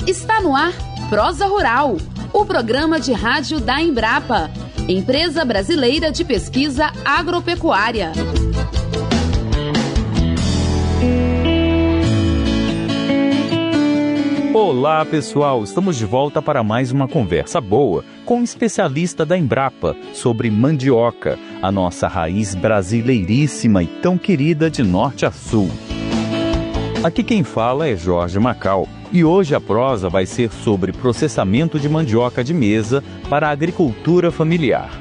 Está no ar Prosa Rural, o programa de rádio da Embrapa, Empresa Brasileira de Pesquisa Agropecuária. Olá pessoal, estamos de volta para mais uma conversa boa com um especialista da Embrapa sobre mandioca, a nossa raiz brasileiríssima e tão querida de norte a sul. Aqui quem fala é Jorge Macau e hoje a prosa vai ser sobre processamento de mandioca de mesa para a agricultura familiar.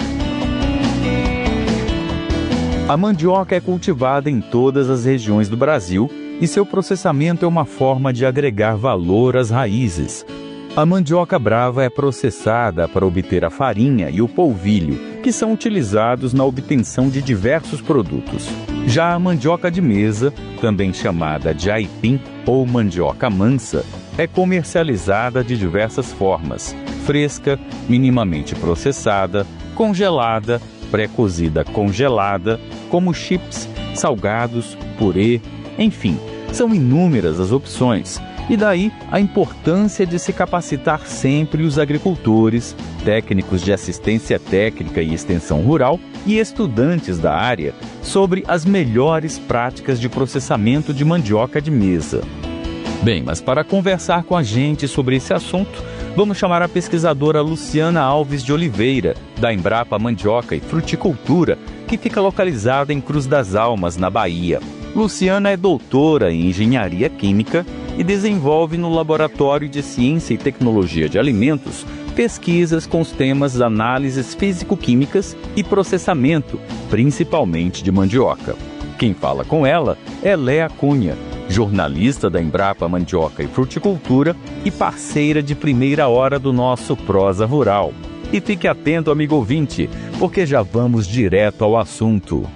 A mandioca é cultivada em todas as regiões do Brasil e seu processamento é uma forma de agregar valor às raízes. A mandioca brava é processada para obter a farinha e o polvilho, que são utilizados na obtenção de diversos produtos. Já a mandioca de mesa, também chamada de aipim ou mandioca mansa, é comercializada de diversas formas: fresca, minimamente processada, congelada, pré-cozida congelada, como chips, salgados, purê, enfim, são inúmeras as opções. E daí a importância de se capacitar sempre os agricultores, técnicos de assistência técnica e extensão rural e estudantes da área sobre as melhores práticas de processamento de mandioca de mesa. Bem, mas para conversar com a gente sobre esse assunto, vamos chamar a pesquisadora Luciana Alves de Oliveira, da Embrapa Mandioca e Fruticultura, que fica localizada em Cruz das Almas, na Bahia. Luciana é doutora em Engenharia Química e desenvolve no Laboratório de Ciência e Tecnologia de Alimentos pesquisas com os temas análises físico-químicas e processamento, principalmente de mandioca. Quem fala com ela é Léa Cunha, jornalista da Embrapa Mandioca e Fruticultura e parceira de primeira hora do nosso Prosa Rural. E fique atento, amigo ouvinte, porque já vamos direto ao assunto.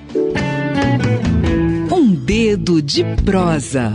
Um dedo de prosa.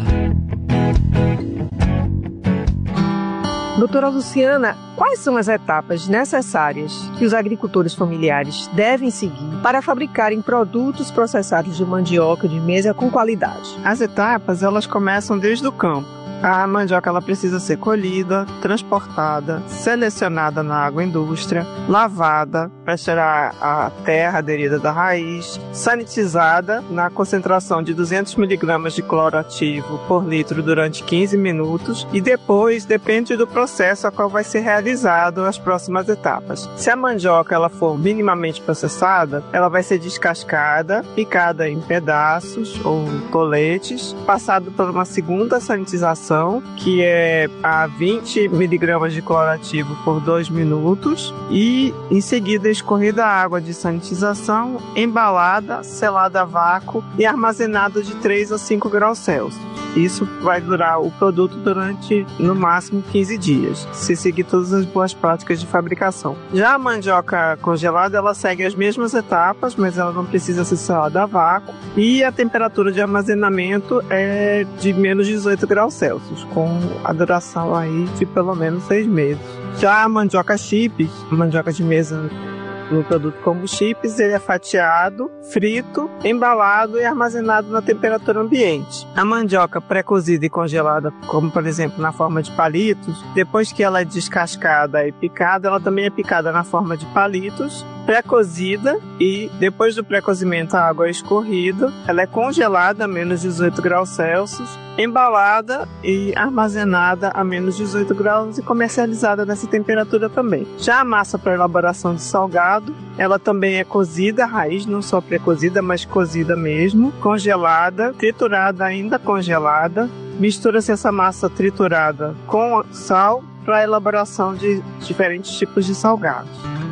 Doutora Luciana, quais são as etapas necessárias que os agricultores familiares devem seguir para fabricarem produtos processados de mandioca de mesa com qualidade? As etapas, elas começam desde o campo. A mandioca ela precisa ser colhida, transportada, selecionada na agroindústria, lavada para tirar a terra aderida da raiz, sanitizada na concentração de 200 mg de cloro ativo por litro durante 15 minutos e depois depende do processo a qual vai ser realizado as próximas etapas. Se a mandioca ela for minimamente processada, ela vai ser descascada, picada em pedaços ou toletes, passado por uma segunda sanitização, que é a 20 mg de cloro ativo por 2 minutos e em seguida escorrida a água de sanitização, embalada, selada a vácuo e armazenada de 3 a 5 graus Celsius. Isso vai durar o produto durante, no máximo, 15 dias, se seguir todas as boas práticas de fabricação. Já a mandioca congelada, ela segue as mesmas etapas, mas ela não precisa ser selada a vácuo e a temperatura de armazenamento é de menos 18 graus Celsius, com a duração aí de pelo menos 6 meses. Já a mandioca chips, mandioca de mesa no produto como chips, ele é fatiado, frito, embalado e armazenado na temperatura ambiente. A mandioca pré-cozida e congelada, como por exemplo na forma de palitos, depois que ela é descascada e picada, ela também é picada na forma de palitos, pré-cozida e depois do pré-cozimento a água é escorrida, ela é congelada a menos 18 graus Celsius, embalada e armazenada a menos 18 graus e comercializada nessa temperatura também. Já a massa para elaboração de salgado, ela também é cozida, a raiz não só pré-cozida, mas cozida mesmo, congelada, triturada ainda congelada, mistura-se essa massa triturada com sal para a elaboração de diferentes tipos de salgados.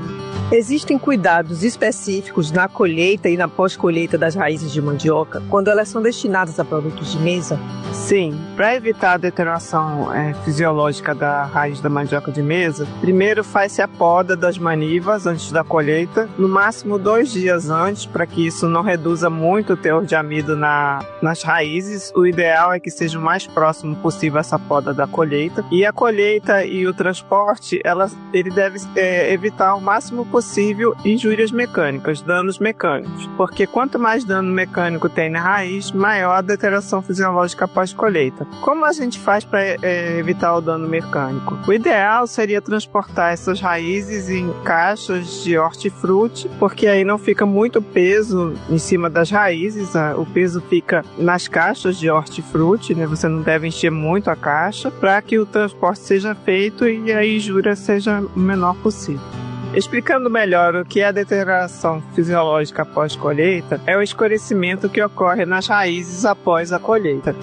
Existem cuidados específicos na colheita e na pós-colheita das raízes de mandioca quando elas são destinadas a produtos de mesa? Sim, para evitar a deterioração fisiológica da raiz da mandioca de mesa, primeiro faz-se a poda das manivas antes da colheita, no máximo 2 dias antes, para que isso não reduza muito o teor de amido nas raízes. O ideal é que seja o mais próximo possível essa poda da colheita. E a colheita e o transporte, ele deve evitar o máximo possível injúrias mecânicas, danos mecânicos, porque quanto mais dano mecânico tem na raiz, maior a deterioração fisiológica pós-colheita. Como a gente faz para evitar o dano mecânico? O ideal seria transportar essas raízes em caixas de hortifruti, porque aí não fica muito peso em cima das raízes, o peso fica nas caixas de hortifruti, né? Você não deve encher muito a caixa para que o transporte seja feito e a injúria seja o menor possível. Explicando melhor o que é a deterioração fisiológica após colheita, é o escurecimento que ocorre nas raízes após a colheita.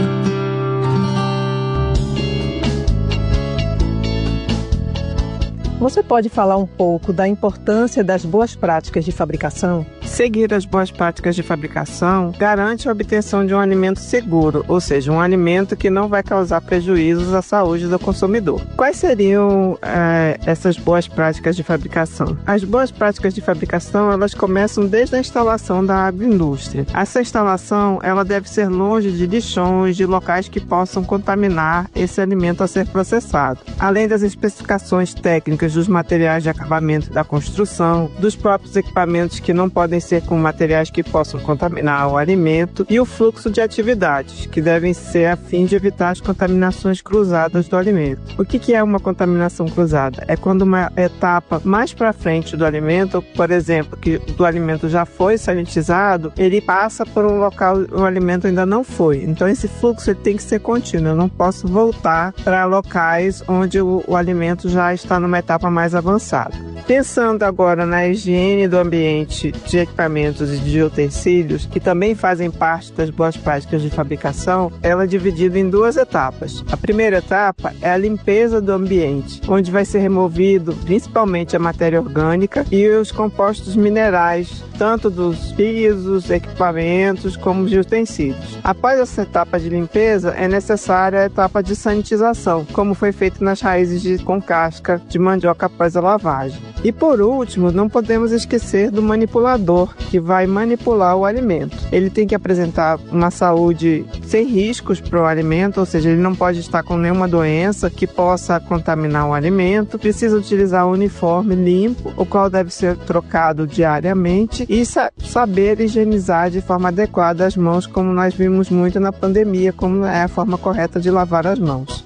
Você pode falar um pouco da importância das boas práticas de fabricação? Seguir as boas práticas de fabricação garante a obtenção de um alimento seguro, ou seja, um alimento que não vai causar prejuízos à saúde do consumidor. Quais seriam essas boas práticas de fabricação? As boas práticas de fabricação, elas começam desde a instalação da agroindústria. Essa instalação, ela deve ser longe de lixões, de locais que possam contaminar esse alimento a ser processado. Além das especificações técnicas dos materiais de acabamento da construção, dos próprios equipamentos que não podem ser com materiais que possam contaminar o alimento e o fluxo de atividades, que devem ser a fim de evitar as contaminações cruzadas do alimento. O que é uma contaminação cruzada? É quando uma etapa mais para frente do alimento, por exemplo, que o alimento já foi sanitizado, ele passa por um local o alimento ainda não foi. Então esse fluxo ele tem que ser contínuo, eu não posso voltar para locais onde o alimento já está numa etapa mais avançada. Pensando agora na higiene do ambiente de equipamentos e de utensílios, que também fazem parte das boas práticas de fabricação, ela é dividida em duas etapas. A primeira etapa é a limpeza do ambiente, onde vai ser removido principalmente a matéria orgânica e os compostos minerais, tanto dos pisos, equipamentos, como de utensílios. Após essa etapa de limpeza, é necessária a etapa de sanitização, como foi feito nas raízes com casca de mandioca após a lavagem. E por último, não podemos esquecer do manipulador, que vai manipular o alimento. Ele tem que apresentar uma saúde sem riscos para o alimento, ou seja, ele não pode estar com nenhuma doença que possa contaminar o alimento, precisa utilizar um uniforme limpo, o qual deve ser trocado diariamente, e saber higienizar de forma adequada as mãos, como nós vimos muito na pandemia, como é a forma correta de lavar as mãos.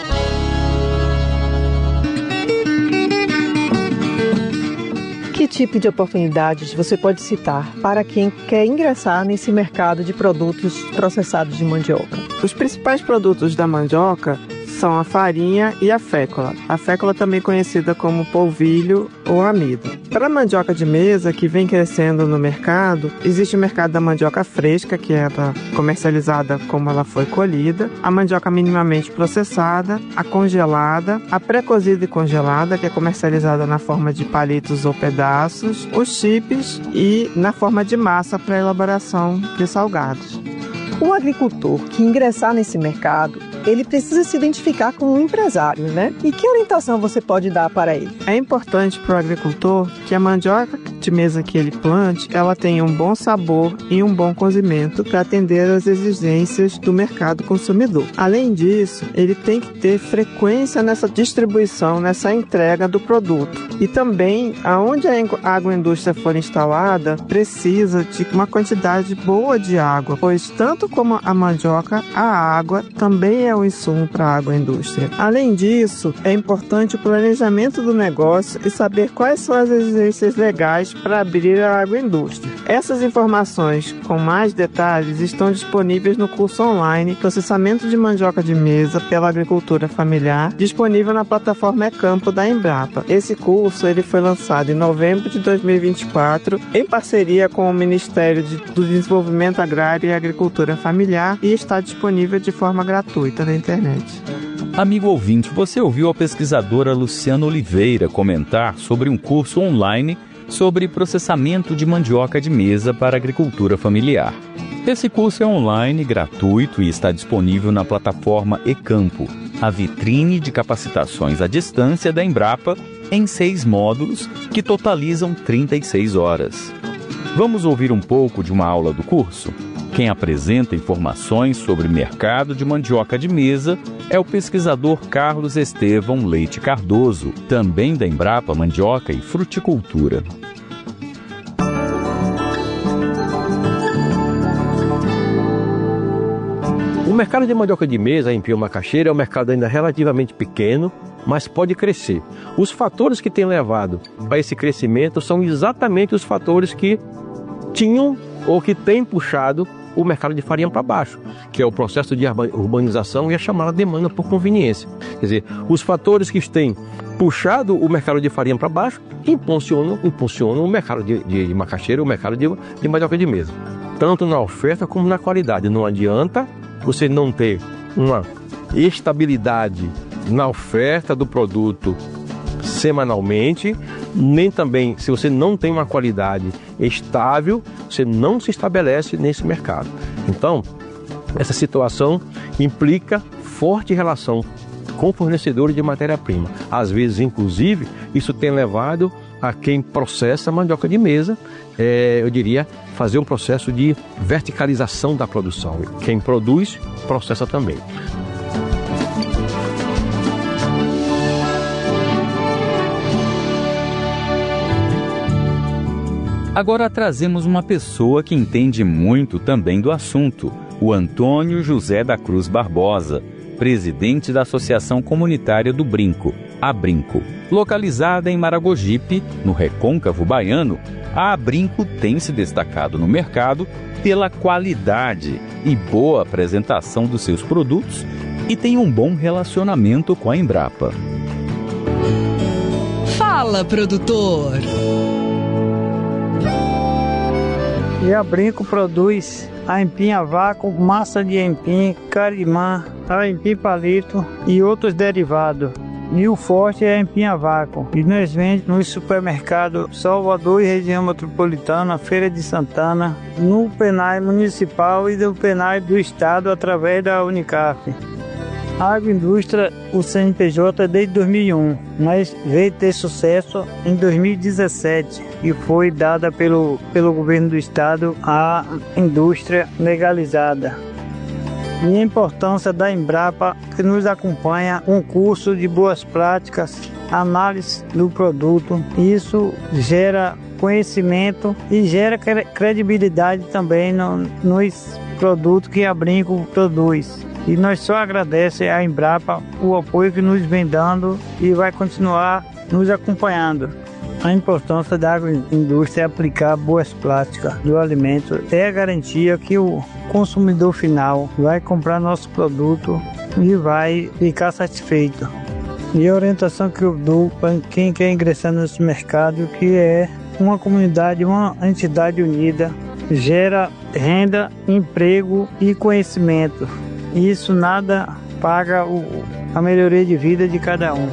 Que tipo de oportunidades você pode citar para quem quer ingressar nesse mercado de produtos processados de mandioca? Os principais produtos da mandioca são a farinha e a fécula. A fécula também conhecida como polvilho ou amido. Para a mandioca de mesa, que vem crescendo no mercado, existe o mercado da mandioca fresca, que é comercializada como ela foi colhida, a mandioca minimamente processada, a congelada, a pré-cozida e congelada, que é comercializada na forma de palitos ou pedaços, os chips e na forma de massa para elaboração de salgados. O agricultor que ingressar nesse mercado, ele precisa se identificar como um empresário, né? E que orientação você pode dar para ele? É importante para o agricultor que a mandioca de mesa que ele plante, ela tenha um bom sabor e um bom cozimento para atender às exigências do mercado consumidor. Além disso, ele tem que ter frequência nessa distribuição, nessa entrega do produto. E também, aonde a agroindústria for instalada, precisa de uma quantidade boa de água, pois tanto como a mandioca, a água também é um insumo para a agroindústria. Além disso, é importante o planejamento do negócio e saber quais são as exigências legais para abrir a agroindústria. Essas informações com mais detalhes estão disponíveis no curso online Processamento de Mandioca de Mesa pela Agricultura Familiar, disponível na plataforma eCampo da Embrapa. Esse curso ele foi lançado em novembro de 2024 em parceria com o Ministério do Desenvolvimento Agrário e Agricultura Familiar e está disponível de forma gratuita na internet. Amigo ouvinte, você ouviu a pesquisadora Luciana Oliveira comentar sobre um curso online sobre processamento de mandioca de mesa para agricultura familiar. Esse curso é online, gratuito e está disponível na plataforma eCampo, a vitrine de capacitações à distância da Embrapa, em 6 módulos que totalizam 36 horas. Vamos ouvir um pouco de uma aula do curso? Quem apresenta informações sobre o mercado de mandioca de mesa é o pesquisador Carlos Estevão Leite Cardoso, também da Embrapa Mandioca e Fruticultura. O mercado de mandioca de mesa, empim ou macaxeira, é um mercado ainda relativamente pequeno, mas pode crescer. Os fatores que têm levado a esse crescimento são exatamente os fatores que tinham ou que têm puxado o mercado de farinha para baixo, que é o processo de urbanização e a chamada demanda por conveniência. Quer dizer, os fatores que têm puxado o mercado de farinha para baixo impulsionam o mercado de macaxeira, o mercado de mandioca de mesa, tanto na oferta como na qualidade. Não adianta você não ter uma estabilidade na oferta do produto semanalmente, nem também, se você não tem uma qualidade estável, você não se estabelece nesse mercado. Então, essa situação implica forte relação com fornecedores de matéria-prima. Às vezes, inclusive, isso tem levado a quem processa mandioca de mesa, eu diria, fazer um processo de verticalização da produção. Quem produz, processa também. Agora trazemos uma pessoa que entende muito também do assunto, o Antônio José da Cruz Barbosa, presidente da Associação Comunitária do Brinco, a Brinco. Localizada em Maragogipe, no Recôncavo Baiano, a Brinco tem se destacado no mercado pela qualidade e boa apresentação dos seus produtos e tem um bom relacionamento com a Embrapa. Fala, produtor! E a Brinco produz a empim a vácuo, massa de empim, carimã, a empim palito e outros derivados. E o forte é a empim a vácuo. E nós vendemos no supermercado Salvador e região metropolitana, Feira de Santana, no PENAI municipal e do PENAI do estado através da Unicaf. A agroindústria, o CNPJ, desde 2001, mas veio ter sucesso em 2017 e foi dada pelo governo do estado à indústria legalizada. E a importância da Embrapa, que nos acompanha com curso de boas práticas, análise do produto. Isso gera conhecimento e gera credibilidade também nos produtos que a Brinco produz. E nós só agradecemos à Embrapa o apoio que nos vem dando e vai continuar nos acompanhando. A importância da agroindústria é aplicar boas práticas do alimento. É a garantia que o consumidor final vai comprar nosso produto e vai ficar satisfeito. E a orientação que eu dou para quem quer ingressar nesse mercado, que é uma comunidade, uma entidade unida, gera renda, emprego e conhecimento. Isso nada paga a melhoria de vida de cada um.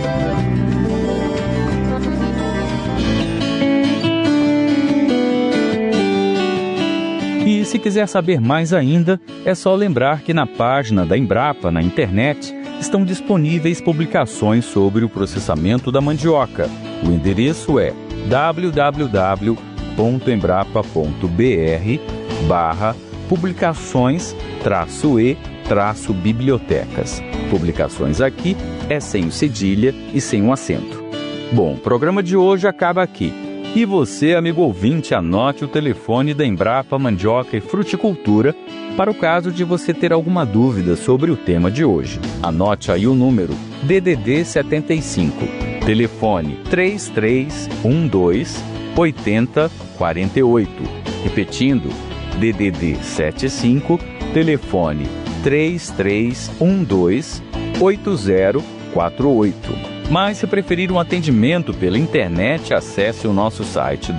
E se quiser saber mais ainda, é só lembrar que na página da Embrapa, na internet, estão disponíveis publicações sobre o processamento da mandioca. O endereço é www.embrapa.br/publicações-e-bibliotecas. Publicações aqui é sem o cedilha e sem o acento. Bom, o programa de hoje acaba aqui. E você, amigo ouvinte, anote o telefone da Embrapa Mandioca e Fruticultura para o caso de você ter alguma dúvida sobre o tema de hoje. Anote aí o número DDD 75, telefone 3312-8048. Repetindo, DDD 75, telefone 3312-8048. Mas se preferir um atendimento pela internet, acesse o nosso site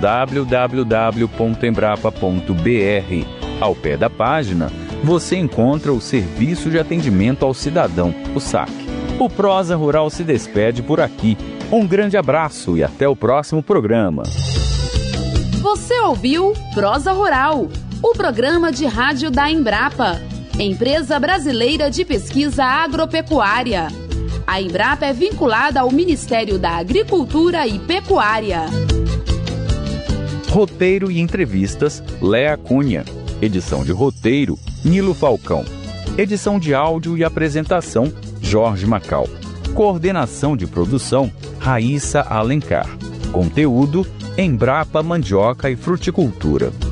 www.embrapa.br. Ao pé da página, você encontra o Serviço de Atendimento ao Cidadão, o SAC. O Prosa Rural se despede por aqui. Um grande abraço e até o próximo programa. Você ouviu Prosa Rural, o programa de rádio da Embrapa, Empresa Brasileira de Pesquisa Agropecuária. A Embrapa é vinculada ao Ministério da Agricultura e Pecuária. Roteiro e entrevistas, Léa Cunha. Edição de roteiro, Nilo Falcão. Edição de áudio e apresentação, Jorge Macau. Coordenação de produção, Raíssa Alencar. Conteúdo, Embrapa Mandioca e Fruticultura.